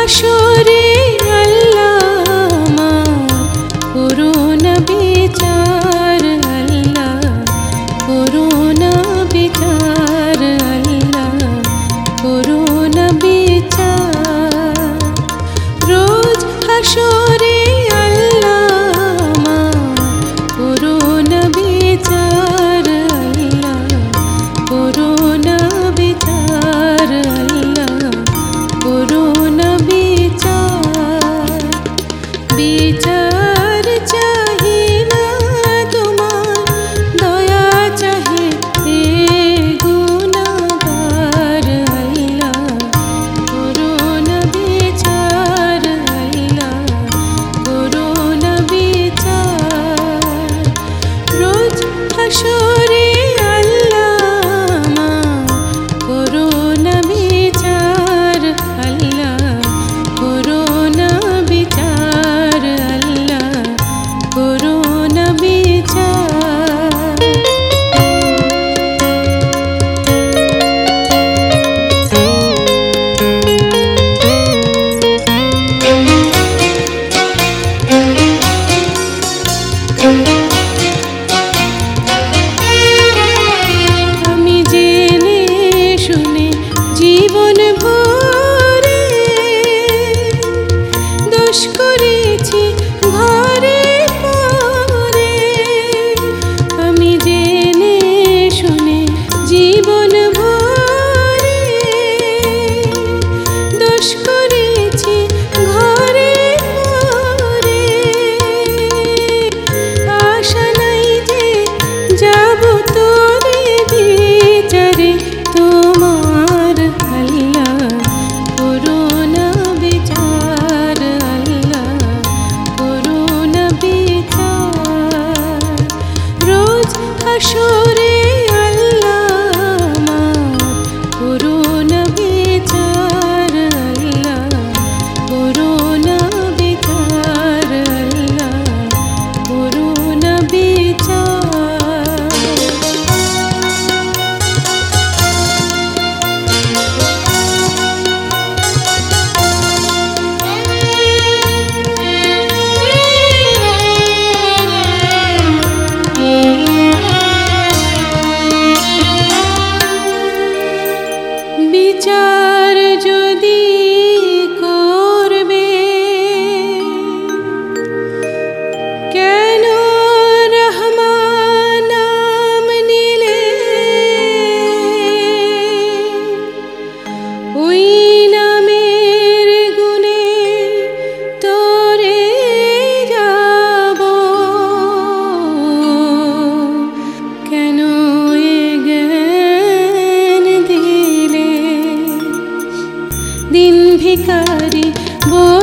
হাসরে আল্লাহ করুণ বিচার, আল্লাহ করুণ বিচার, আল্লাহ করুণ বিচার। রোজ হাসরে আল্লাহ করুণ বিচার, আল্লাহ করুণ বিচার, আল্লাহ করুণ বিচার। বিচার চাহি না তোমার, দয়া চাহে হে গুনাহগার, আল্লাহ করুণ বিচার, আল্লাহ করুণ বিচার। রোজ হাসরে আল্লাহ করুণ বিচার, আল্লাহ করুণ বিচার, আল্লাহ করুণ বিচার। আমি জেনে শুনে জীবন ভরে দোষ করেছি ঘরে পরে। আমি জেনে শুনে জীবন ভরে দোষ করেছি ঘরে পরে। আশা নাই যে যাব তোরে বিচারে তোমার, আল্লাহ করুণ বিচার, আল্লাহ করুণ বিচার। রোজ হাসরে আল্লাহ করুণ বিচার, আল্লাহ করুণ বিচার, আল্লাহ করুণ বিচার। বিচার যদি করবে কেন রহমান নাম নিলে? ওই নামের গুণে তোরে যাব, কেন এ জ্ঞান দিলে? দিন ভিখারি